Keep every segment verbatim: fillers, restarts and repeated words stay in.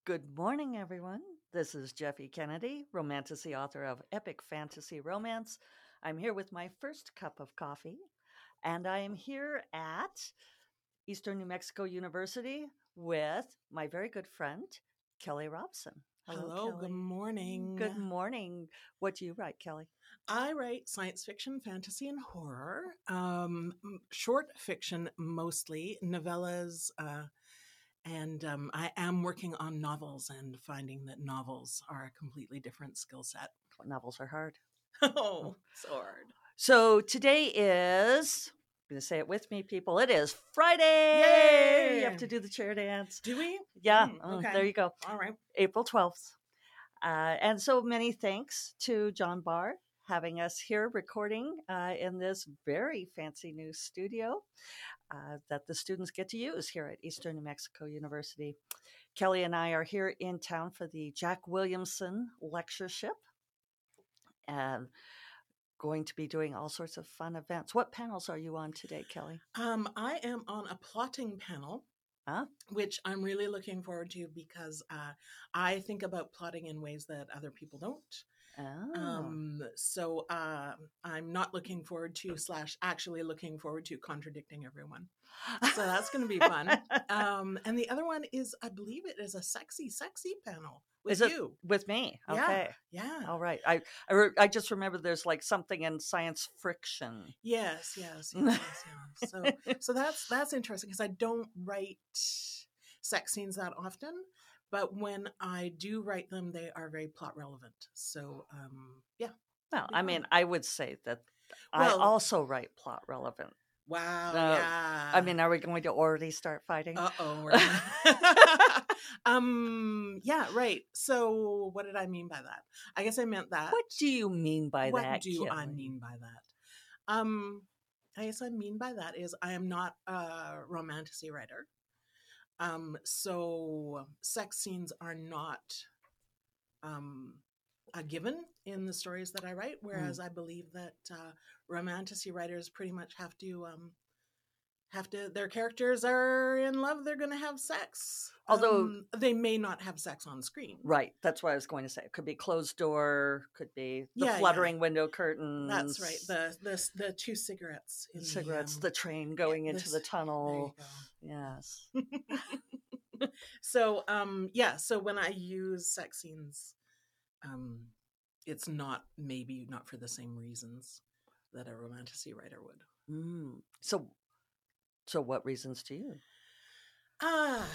Good morning, everyone. This is Jeffy Kennedy, romantasy author of Epic Fantasy Romance. I'm here with my first cup of coffee, and I am here at Eastern New Mexico University with my very good friend, Kelly Robson. Hello, Hello, Kelly. good morning. Good morning. What do you write, Kelly? I write science fiction, fantasy, and horror. Um, m- short fiction mostly, novellas, uh, and um, I am working on novels and finding that novels are a completely different skill set. Novels are hard. Oh, so hard. So today is, I'm going to say it with me, people. It is Friday. Yay! You have to do the chair dance. Do we? Yeah. Mm, mm, okay. There you go. All right. April twelfth. Uh, and so many thanks to John Barr having us here recording uh, in this very fancy new studio uh, that the students get to use here at Eastern New Mexico University. Kelly and I are here in town for the Jack Williamson lectureship and going to be doing all sorts of fun events. What panels are you on today, Kelly? Um, I am on a plotting panel. Huh? Which I'm really looking forward to because uh, I think about plotting in ways that other people don't. Oh. Um, so uh, I'm not looking forward to slash actually looking forward to contradicting everyone. So that's going to be fun. Um, and the other one is, I believe it is a sexy, sexy panel with Is it you. with me? Yeah, Okay. yeah. All right. I I, re- I just remember there's like something in science friction. Yes, yes, yes, yes, yes. So so that's that's interesting because I don't write sex scenes that often, but when I do write them, they are very plot relevant. So um, yeah. Well, be I fun. mean, I would say that I Well- also write plot relevant. Wow, Uh, yeah. I mean, are we going to already start fighting? Uh oh. um. Yeah. Right. So, what did I mean by that? I guess I meant that. What do you mean by what that? do I Kelly? mean by that? Um. I guess I mean by that is I am not a romantasy writer. Um. So, sex scenes are not um a given in the stories that I write. Whereas I believe that uh, romantasy writers pretty much have to um have to their characters are in love, they're going to have sex, Although- um, they may not have sex on screen. Right. That's what I was going to say. It could be closed door, could be the Yeah, fluttering window curtains. That's right. The the the two cigarettes in the cigarettes, the, the train going into this- the there you tunnel. go. Yes. So um yeah, so when I use sex scenes, um it's not maybe not for the same reasons that a romantasy writer would. Mm. So, so what reasons do you? Ah.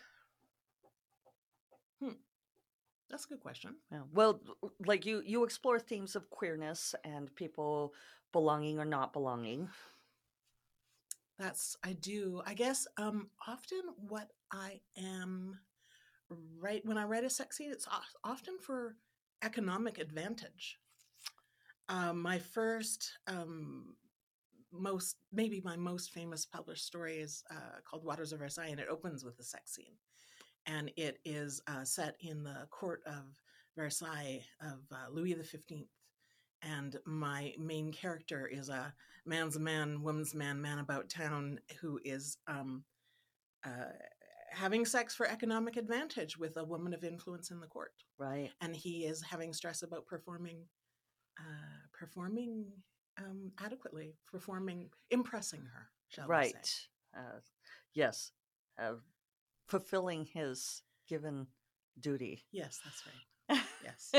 Hmm. That's a good question. Yeah. Well, like you, you explore themes of queerness and people belonging or not belonging. That's I do. I guess um often what I am right when I write a sex scene, it's o- often for economic advantage. Um, my first um most maybe my most famous published story is uh, called Waters of Versailles, and it opens with a sex scene, and it is uh, set in the court of Versailles of uh, Louis the Fifteenth. And my main character is a man's a man, woman's man, man about town who is um, uh, having sex for economic advantage with a woman of influence in the court. Right. And he is having stress about performing, uh, performing um, adequately, performing, impressing her, shall Right. we say. Uh, yes. Uh, fulfilling his given duty. Yes, that's right. Yes.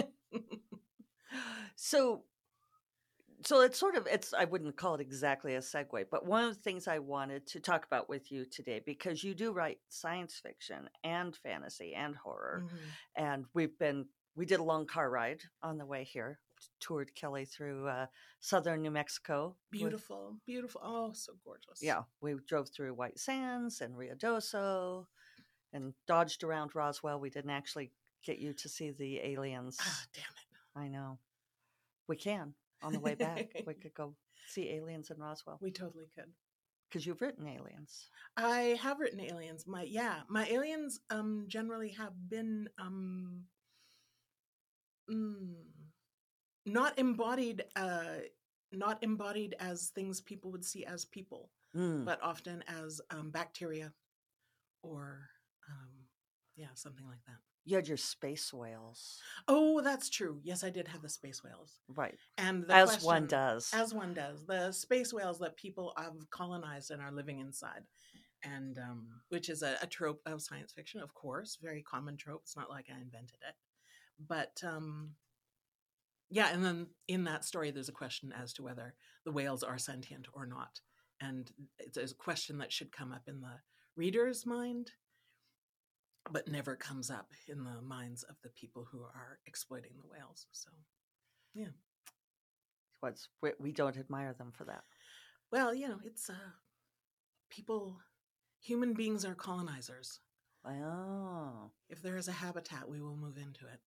So, so it's sort of it's I wouldn't call it exactly a segue, but one of the things I wanted to talk about with you today, because you do write science fiction and fantasy and horror, Mhm. and we've been we did a long car ride on the way here, toured Kelly through uh, southern New Mexico. with- Beautiful, beautiful. Oh, so gorgeous. yeah, we drove through White Sands and Rio Doso, and dodged around Roswell. We didn't actually get you to see the aliens. Ah, damn it. I know. We can on the way back. We could go see aliens in Roswell We totally could. because you've written aliens. I have written aliens. My yeah, my aliens um generally have been um mm, not embodied uh not embodied as things people would see as people, Mm. but often as um, bacteria or um yeah, something like that. You had your space whales. Oh, that's true. Yes, I did have the space whales. Right. And the As question, one does. As one does. The space whales that people have colonized and are living inside. And um, which is a, a trope of science fiction, of course. Very common trope. It's not like I invented it. But um, yeah, and then in that story, there's a question as to whether the whales are sentient or not. And it's a question that should come up in the reader's mind, but never comes up in the minds of the people who are exploiting the whales. So, yeah. What's we, we don't admire them for that. Well, you know, it's uh, people, human beings are colonizers. Oh. If there is a habitat, we will move into it.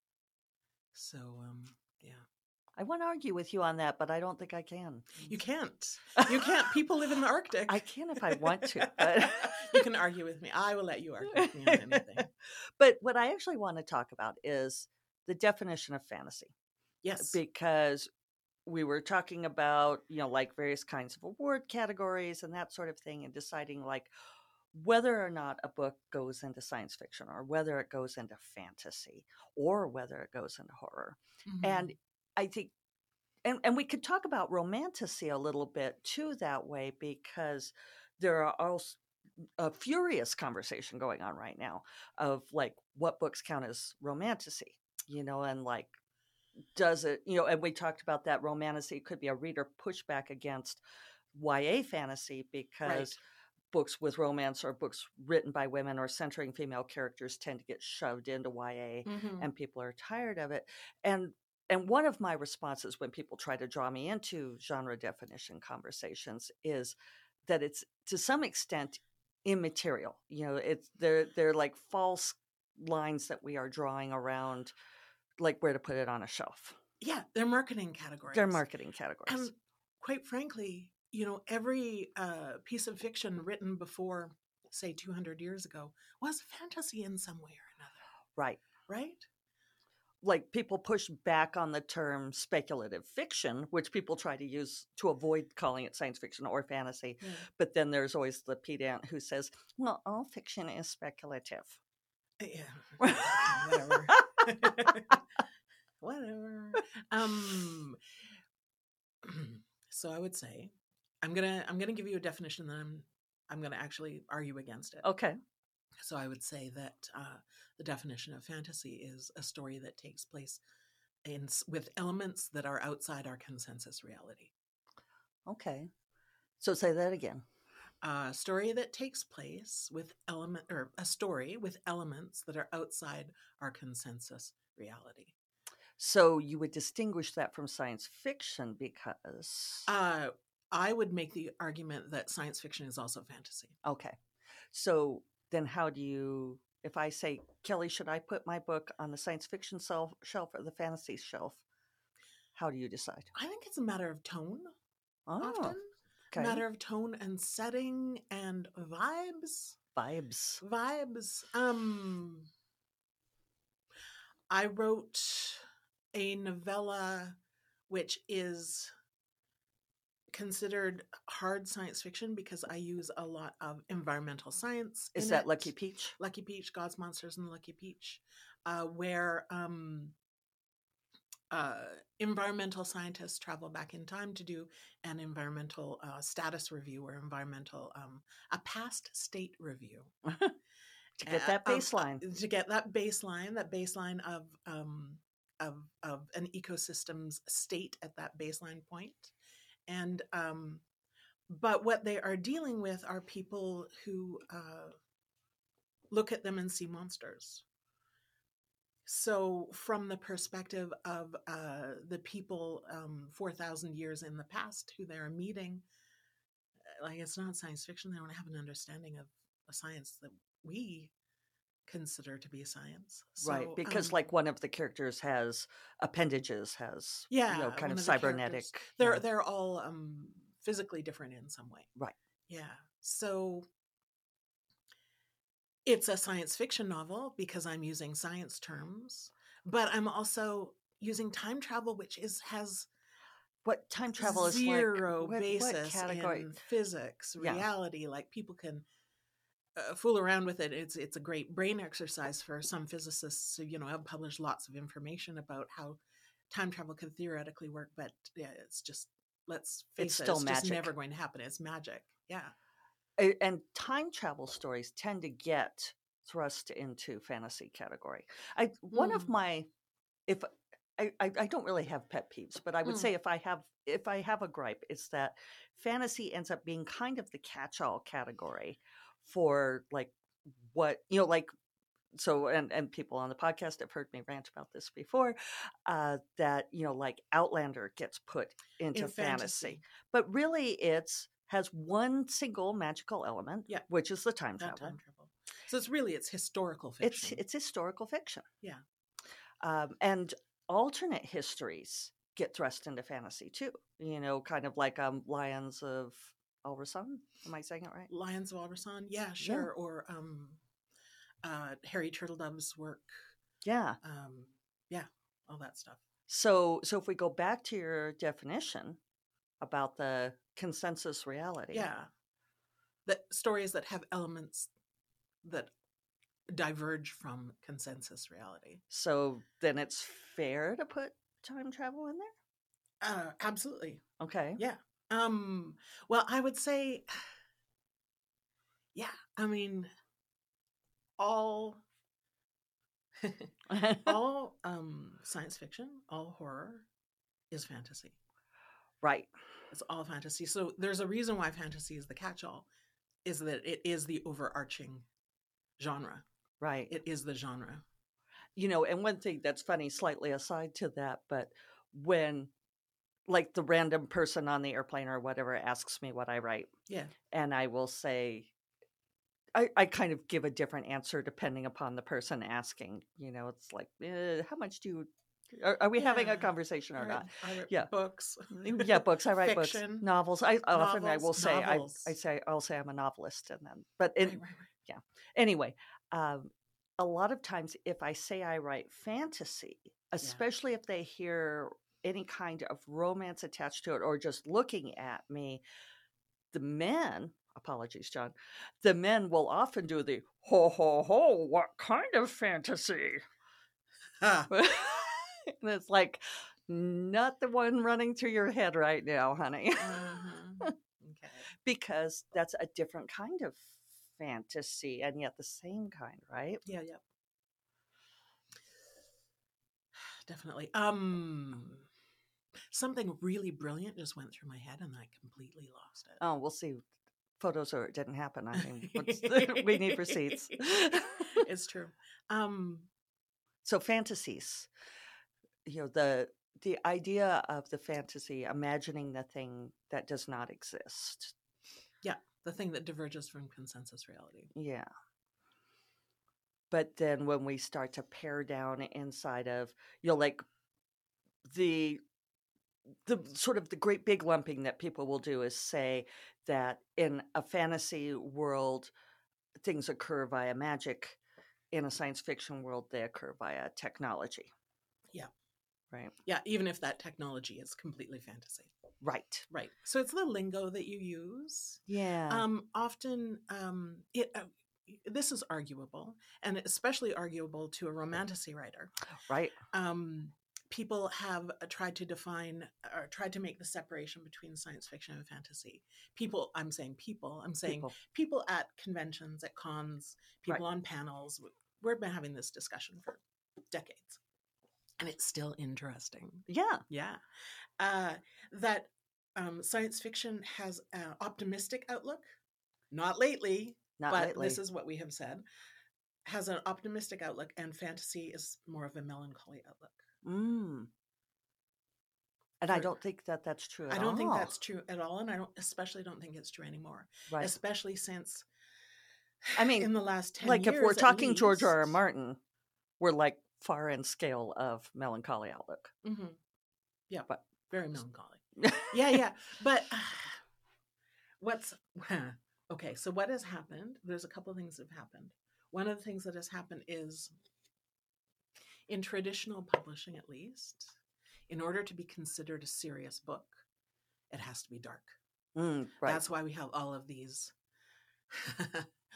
So, um, yeah. I want to argue with you on that, but I don't think I can. You can't. You can't. People live in the Arctic. I can if I want to. But you can argue with me. I will let you argue with me on anything. But what I actually want to talk about is the definition of fantasy. Yes. Because we were talking about, you know, like various kinds of award categories and that sort of thing, and deciding like whether or not a book goes into science fiction, or whether it goes into fantasy, or whether it goes into horror. Mm-hmm. And I think, and, and we could talk about romantasy a little bit too that way, because there are also a furious conversation going on right now of like what books count as romantasy, you know, and like, does it, you know, and we talked about that romantasy could be a reader pushback against Y A fantasy, because right. books with romance or books written by women or centering female characters tend to get shoved into Y A, mm-hmm. and people are tired of it. And and one of my responses when people try to draw me into genre definition conversations is that it's to some extent immaterial. You know, it's they're they're like false lines that we are drawing around, like where to put it on a shelf. Yeah, they're marketing categories. They're marketing categories. And quite frankly, you know, every uh, piece of fiction written before, say, two hundred years ago was fantasy in some way or another. Right. Right? Like people push back on the term speculative fiction, which people try to use to avoid calling it science fiction or fantasy. Yeah. But then there's always the pedant who says, well, all fiction is speculative. Yeah. Whatever. Whatever. Um, so I would say, I'm gonna I'm gonna give you a definition that I'm I'm gonna actually argue against it. Okay. So I would say that uh, the definition of fantasy is a story that takes place in with elements that are outside our consensus reality. Okay. So say that again. A story that takes place with element or a story with elements that are outside our consensus reality. So you would distinguish that from science fiction because uh, I would make the argument that science fiction is also fantasy. Okay. So then how do you, if I say, Kelly, should I put my book on the science fiction shelf, shelf or the fantasy shelf? How do you decide? I think it's a matter of tone. Oh, often. Okay. A matter of tone and setting and vibes. Vibes. Vibes. Um, I wrote a novella which is considered hard science fiction because I use a lot of environmental science. Is in that it. Lucky Peach? Lucky Peach, God's Monsters and Lucky Peach, uh, where um, uh, environmental scientists travel back in time to do an environmental uh, status review or environmental, um, a past state review. To get that baseline. Uh, to get that baseline, that baseline of, um, of, of an ecosystem's state at that baseline point. And, um, but what they are dealing with are people who uh, look at them and see monsters. So from the perspective of uh, the people um, four thousand years in the past who they're meeting, like it's not science fiction. They don't have an understanding of a science that we consider to be science. So, right, because um, like one of the characters has appendages, has, yeah, you know, kind of, of cybernetic. They're, you know. they're all um, physically different in some way. Right. Yeah. So it's a science fiction novel because I'm using science terms, but I'm also using time travel, which is has what time travel is zero like, basis what category? in physics, reality. Yeah. Like people can uh, fool around with it. It's it's a great brain exercise for some physicists who, you know, have published lots of information about how time travel could theoretically work. But yeah, it's just, let's face It's it, still it's just magic. never going to happen. It's magic. Yeah. A- And time travel stories tend to get thrust into fantasy category. I one of Mm. my if I, I I don't really have pet peeves, but I would Mm. say if I have if I have a gripe, it's that fantasy ends up being kind of the catch-all category for like what you know, like so and and people on the podcast have heard me rant about this before, uh, that you know, like Outlander gets put into In fantasy, fantasy. but really it's has one single magical element, Yeah. which is the time That travel. time travel. So it's really, it's historical It's fiction. it's historical fiction. Yeah. Um, and alternate histories get thrust into fantasy too. You know, kind of like um, Lions of Elberson. Am I saying it right? Lions of Alberson. Yeah, sure. Or um, uh, Harry Turtledove's work. Yeah. Um, yeah, all that stuff. So, so if we go back to your definition about the consensus reality, Yeah. The stories that have elements that diverge from consensus reality. so then it's fair to put time travel in there? Uh, absolutely. Okay. Yeah. Um, well, I would say, yeah, I mean, all all um, science fiction, all horror is fantasy. Right. It's all fantasy. So there's a reason why fantasy is the catch-all, is that it is the overarching genre. Right. It is the genre. You know, and one thing that's funny, slightly aside to that, but when like the random person on the airplane or whatever asks me what I write, Yeah. and I will say, I, I kind of give a different answer depending upon the person asking. You know, it's like, eh, how much do you, are, are we having a Yeah. conversation or I write, not? I write Yeah. books. Yeah, books. I write Fiction. books, novels. I often I Novels, will say I, novels. I say I'll say I'm a novelist, and then but it, Right, right, right. yeah. Anyway, um, a lot of times if I say I write fantasy, especially if they hear any kind of romance attached to it or just looking at me, the men, apologies, John, the men will often do the ho ho ho. What kind of fantasy? Ah, And it's like, not the one running through your head right now, honey. uh-huh. Okay. Because that's a different kind of fantasy and yet the same kind, right? Yeah, yeah. Definitely. Um, something really brilliant just went through my head and I completely lost it. Oh, we'll see. Photos or it didn't happen. I mean, what's we need receipts. It's true. Um, So fantasies, you know, the the idea of the fantasy, imagining the thing that does not exist. yeah, the thing that diverges from consensus reality. Yeah. But then when we start to pare down inside of, you know, like the the sort of the great big lumping that people will do is say that in a fantasy world things occur via magic, in a science fiction world they occur via technology. Yeah. Right. Yeah, even if that technology is completely fantasy. Right. Right. So it's the lingo that you use. Yeah. Um, often, um, it uh, this is arguable, and especially arguable to a romantasy writer. Right. Um, people have tried to define or tried to make the separation between science fiction and fantasy. People, I'm saying people, I'm saying people, People. at conventions, at cons, people Right. on panels. We've been having this discussion for decades. And it's still interesting. Yeah. Yeah. Uh, that um, science fiction has an optimistic outlook. Not lately, Not but lately. this is what we have said. Has an optimistic outlook, and fantasy is more of a melancholy outlook. Mm. And For, I don't think that that's true at I don't all. think that's true at all, and I don't especially don't think it's true anymore. Right. Especially since, I mean, in the last ten like years, if we're talking least, George R. R. Martin, we're like far in scale of melancholy outlook. Mm-hmm. Yeah, but very melancholy. yeah, yeah. But uh, what's okay? So what has happened? There's a couple of things that have happened. One of the things that has happened is, in traditional publishing, at least, in order to be considered a serious book, it has to be dark. Mm, right. That's why we have all of these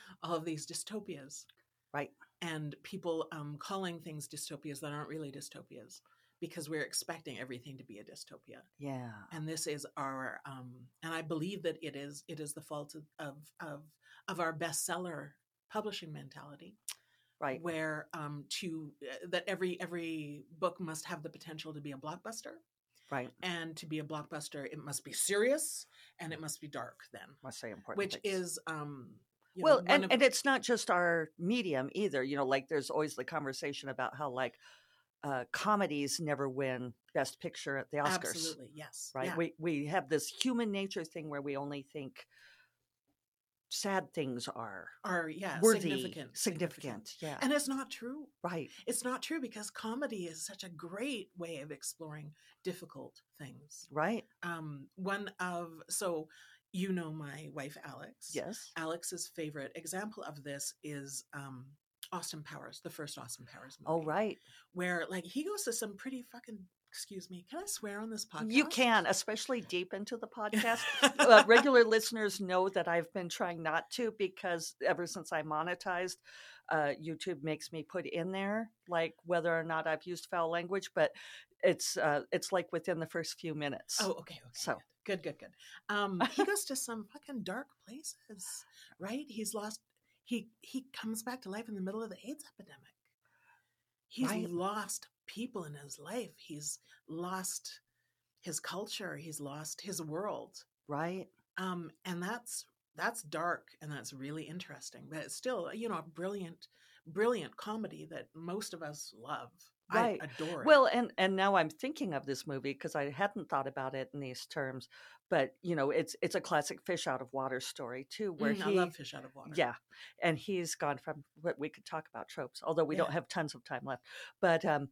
all of these dystopias, Right. and people um, calling things dystopias that aren't really dystopias because we're expecting everything to be a dystopia. Yeah. And this is our, um, and I believe that it is it is the fault of of of, of our bestseller publishing mentality, Right. where um, to uh, that every every book must have the potential to be a blockbuster, Right. and to be a blockbuster, it must be serious and it must be dark. Then, Must say important which things. is um, you well, know, one and, of and it's not just our medium either. You know, like there's always the conversation about how like uh, comedies never win Best Picture at the Oscars. absolutely yes, Right. yeah. We we have this human nature thing where we only think sad things are are yeah worthy, significant, significant. Yeah. And it's not true. Right. It's not true, because comedy is such a great way of exploring difficult things. Right. Um, one of so you know my wife Alex. Yes. Alex's favorite example of this is um, Austin Powers, the first Austin Powers movie. Oh, right. Where like he goes to some pretty fucking. Excuse me, can I swear on this podcast? You can, especially deep into the podcast. uh, regular listeners know that I've been trying not to, because ever since I monetized, uh, YouTube makes me put in there like whether or not I've used foul language, but it's uh, it's like within the first few minutes. Oh, okay, okay. So good, good, good. good. Um, he goes to some fucking dark places, right? He's lost. He he comes back to life in the middle of the AIDS epidemic. He's right. lost people in his life. He's lost his culture. He's lost his world. Right. Um, and that's that's dark, and that's really interesting. But it's still, you know, a brilliant, brilliant comedy that most of us love. Right. I adore it. Well, and and now I'm thinking of this movie because I hadn't thought about it in these terms, but you know, it's it's a classic fish out of water story too, where Mm, he I love Fish Out of Water. yeah, and he's gone from what we could talk about tropes, although we Yeah. don't have tons of time left, but um,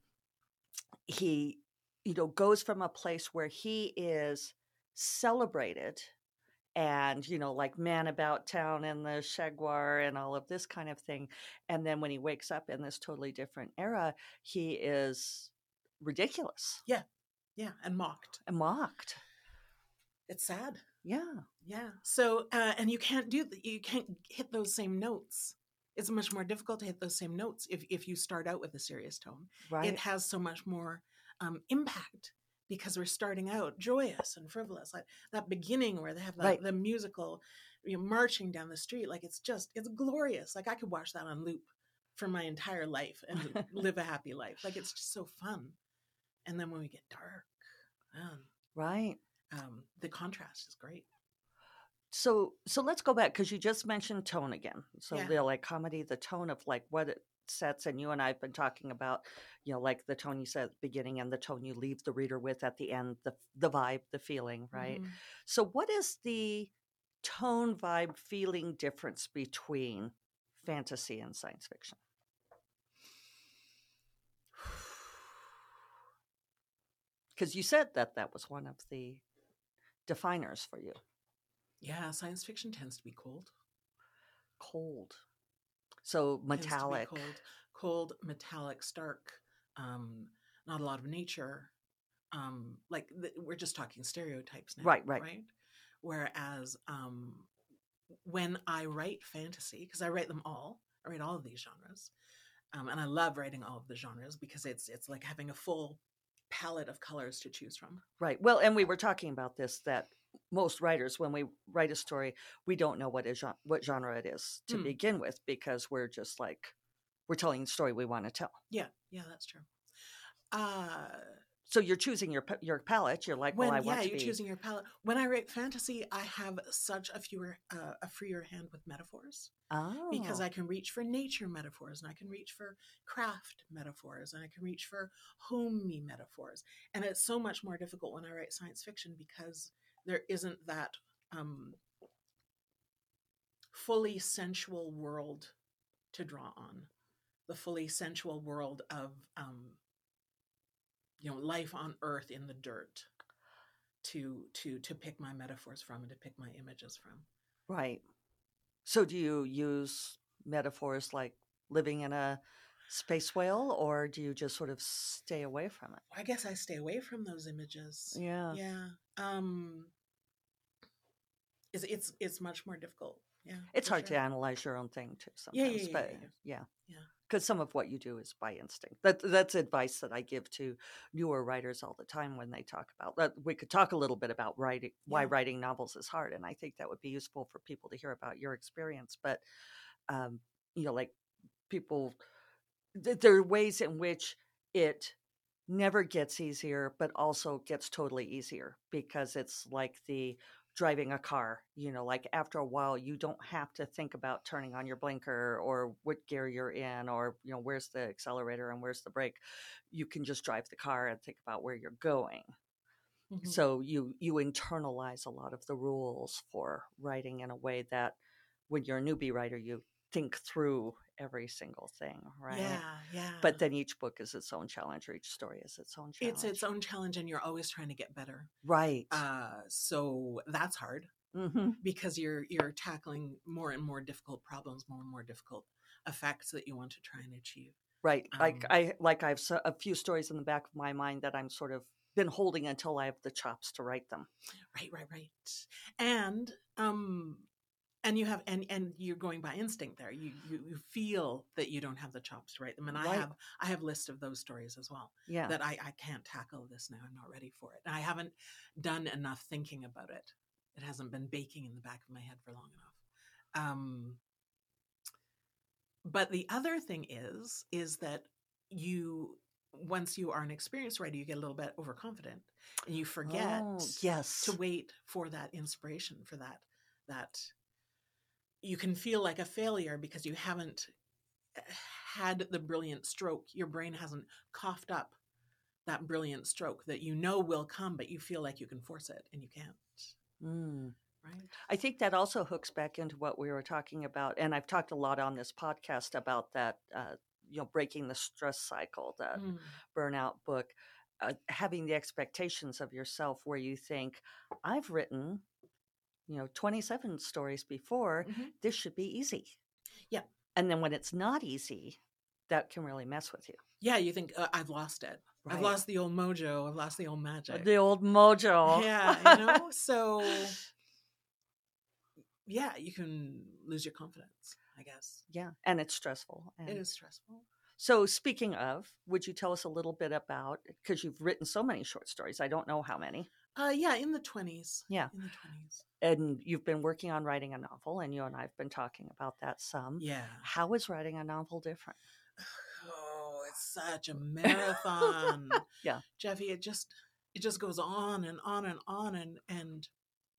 he you know goes from a place where he is celebrated and you know like man about town and the Jaguar and all of this kind of thing, and then when he wakes up in this totally different era, he is ridiculous Yeah, yeah, and mocked. and mocked. It's sad. Yeah. Yeah. So, uh, and you can't do that. You can't hit those same notes. It's much more difficult to hit those same notes if, if you start out with a serious tone. Right. It has so much more um, impact because we're starting out joyous and frivolous. Like that beginning where they have the, Right. the musical, you know, marching down the street. Like it's just, it's glorious. Like I could watch that on loop for my entire life and live a happy life. Like it's just so fun. And then when we get dark, um, Right. um, the contrast is great. So so let's go back because you just mentioned tone again. So Yeah. the like comedy, the tone of like what it sets, and you and I have been talking about, you know, like the tone you said at the beginning and the tone you leave the reader with at the end, the the vibe, the feeling, right? Mhm. So what is the tone, vibe, feeling difference between fantasy and science fiction? Because you said that that was one of the definers for you. Yeah, science fiction tends to be cold. Cold. So Tends to be metallic. cold, cold, metallic, stark. Um, not a lot of nature. Um, like the, we're just talking stereotypes now, Right, right. right? Whereas um, when I write fantasy, because I write them all, I write all of these genres, um, and I love writing all of the genres because it's it's like having a full palette of colors to choose from. Right. Well, and we were talking about this, that most writers, when we write a story, we don't know what is gen- what genre it is to Hmm. begin with, because we're just like we're telling the story we want to tell. Yeah, yeah, that's true. Uh, So you're choosing your pa- your palette. You're like, when well, I yeah, want to you're be choosing your palette. When I write fantasy, I have such a fewer uh, a freer hand with metaphors. oh Because I can reach for nature metaphors, and I can reach for craft metaphors, and I can reach for homey metaphors. And it's so much more difficult when I write science fiction because there isn't that um, fully sensual world to draw on. The fully sensual world of, um, you know, life on Earth in the dirt to to to pick my metaphors from and to pick my images from. right. So do you use metaphors like living in a space whale, or do you just sort of stay away from it? I guess I stay away from those images. Yeah. Yeah. Um, it's, it's, it's much more difficult. yeah. It's for hard to sure. analyze your own thing too Yeah, yeah, sometimes, yeah, but yeah, yeah. yeah. Yeah. Because some of what you do is by instinct. That that's advice that I give to newer writers all the time when they talk about that. We could talk a little bit about writing, why Yeah. writing novels is hard, and I think that would be useful for people to hear about your experience. But um, you know, like people, th- there are ways in which it never gets easier, but also gets totally easier because it's like the driving a car, you know, like after a while, you don't have to think about turning on your blinker or what gear you're in or, you know, where's the accelerator and where's the brake. You can just drive the car and think about where you're going. Mhm. So you you internalize a lot of the rules for writing in a way that when you're a newbie writer, you think through every single thing, right? Yeah, yeah. But then each book is its own challenge, or each story is its own It's its challenge. own challenge, and you're always trying to get better. Right. Uh, so that's hard hmm because you're you're tackling more and more difficult problems, more and more difficult effects that you want to try and achieve. Right. Like Um, I like I've s- a few stories in the back of my mind that I'm sort of been holding until I have the chops to write them. right, right, right. And um, and you have and and you're going by instinct there. You you, you feel that you don't have the chops to write them, and I Right. have I have lists of those stories as well. Yeah. That I I can't tackle this now. I'm not ready for it. I haven't done enough thinking about it. It hasn't been baking in the back of my head for long enough. Um, but the other thing is is that you once you are an experienced writer, you get a little bit overconfident, and you forget Oh, to yes. wait for that inspiration, for that that you can feel like a failure because you haven't had the brilliant stroke. Your brain hasn't coughed up that brilliant stroke that you know will come, but you feel like you can force it and you can't. Mm. Right? I think that also hooks back into what we were talking about, and I've talked a lot on this podcast about that. Uh, you know, breaking the stress cycle, the Mm. burnout book, uh, having the expectations of yourself where you think, I've written, you know, twenty-seven stories before. Mm-hmm. This should be easy. Yeah. And then when it's not easy, that can really mess with you. Yeah, you think uh, I've lost it. Right. I've lost the old mojo. I've lost the old magic. The old mojo. Yeah, you know. So yeah, you can lose your confidence, I guess. Yeah, and it's stressful. And it is stressful. So speaking of, would you tell us a little bit about, because you've written so many short stories, I don't know how many. Uh, yeah, in the twenties. Yeah. In the twenties. And you've been working on writing a novel, and you and I have been talking about that some. Yeah. How is writing a novel different? Oh, it's such a marathon. Yeah. Jeffy, it just it just goes on and on and on and and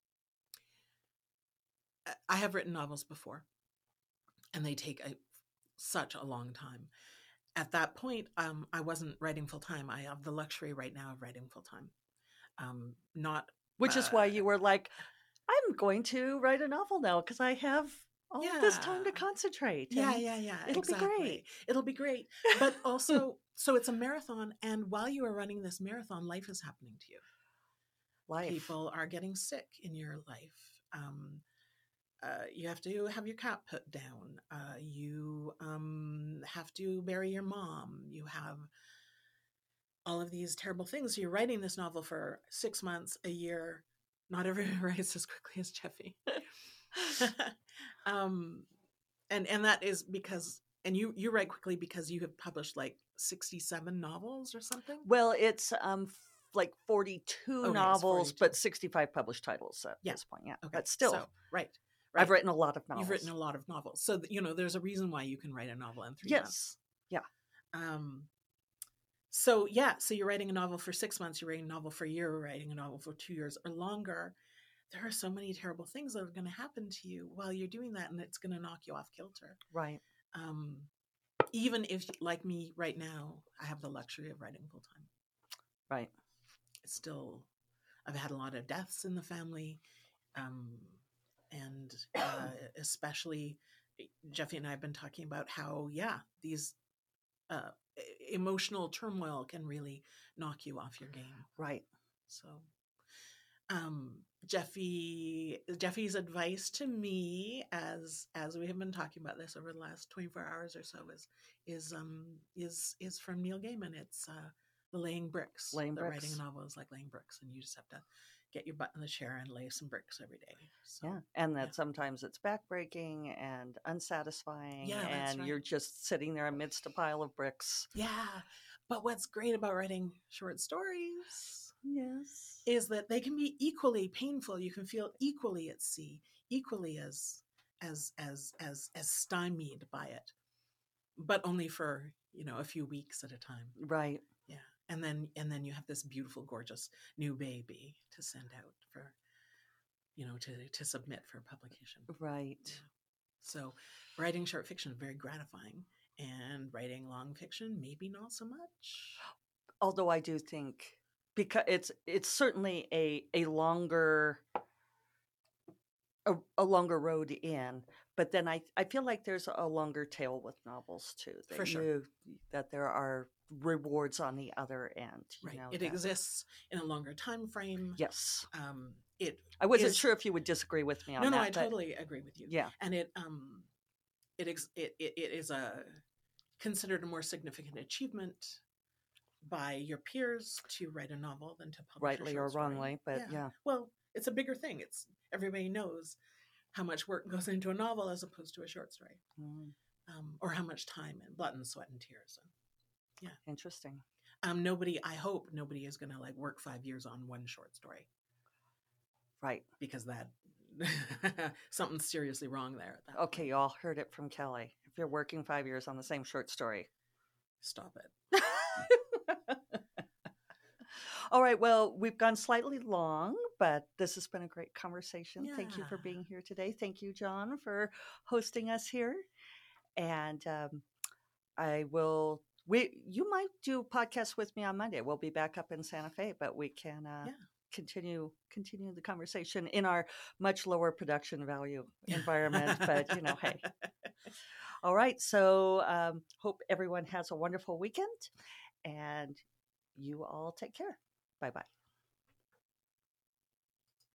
I have written novels before, and they take a, such a long time. At that point, um, I wasn't writing full time. I have the luxury right now of writing full time. Um, not Which uh, is why you were like, I'm going to write a novel now because I have all yeah. of this time to concentrate. Yeah, yeah, yeah. It'll exactly. be great. It'll be great. But also, so it's a marathon, and while you are running this marathon, life is happening to you. Life. People are getting sick in your life. Um, uh, you have to have your cat put down. Uh, you um, have to bury your mom. You have all of these terrible things. So you're writing this novel for six months, a year. Not everyone writes as quickly as Jeffy. um, and and that is because, and you you write quickly because you have published like sixty-seven novels or something. Well, it's um like forty-two Okay, novels, forty-two. but sixty-five published titles at Yeah. this point. Yeah, Okay, but still, so, right, right. I've written a lot of novels. You've written a lot of novels, so you know there's a reason why you can write a novel in three yes. months. Yeah. Um. So yeah, so you're writing a novel for six months. You're writing a novel for a year. You're writing a novel for two years or longer. There are so many terrible things that are going to happen to you while you're doing that, and it's going to knock you off kilter. Right. Um. Even if, like me right now, I have the luxury of writing full time. Right. It's still, I've had a lot of deaths in the family, um, and uh, especially Jeffy and I have been talking about how, yeah, these uh, emotional turmoil can really knock you off your game. Right. So, um, Jeffy, Jeffy's advice to me, as as we have been talking about this over the last twenty-four hours or so, is is um is is from Neil Gaiman. It's uh, the laying bricks. Laying that bricks. Writing a novel is like laying bricks, and you just have to get your butt in the chair and lay some bricks every day. So, Yeah. And that yeah. sometimes it's backbreaking and unsatisfying. Yeah, that's and right. you're just sitting there amidst a pile of bricks. Yeah. But what's great about writing short stories Yes. is that they can be equally painful. You can feel equally at sea, equally as as as as as stymied by it, but only for, you know, a few weeks at a time. Right. Yeah. And then and then you have this beautiful, gorgeous new baby to send out for, you know, to to submit for publication. Right. Yeah. So writing short fiction is very gratifying, and writing long fiction maybe not so much. Although I do think because it's it's certainly a a longer a, a longer road in, but then I I feel like there's a longer tail with novels too. That For sure. you, that there are rewards on the other end. You Right. know, It that- exists in a longer time frame. Yes. Um, it I wasn't is- sure if you would disagree with me on no, that. no, I but totally agree with you. Yeah. And it um it ex- it, it it is a considered a more significant achievement by your peers to write a novel than to publish a Rightly short or story. wrongly, but yeah. Well, it's a bigger thing. It's everybody knows how much work goes into a novel as opposed to a short story, Mm, um, or how much time and blood and sweat and tears. And interesting. um, nobody, I hope nobody is going to like work five years on one short story, Right. because that something's seriously wrong there. At that Okay, point. you all heard it from Kelly. If you're working five years on the same short story, Stop it. all right. Well, we've gone slightly long, but this has been a great conversation. Thank you for Yeah. being here today. Thank you, John, for hosting us here. And um, I will. We you might do a podcast with me on Monday. We'll be back up in Santa Fe, but we can uh, Yeah. continue continue the conversation in our much lower production value environment. But you know, hey. All right. So um, hope everyone has a wonderful weekend, and you all take care. Bye bye.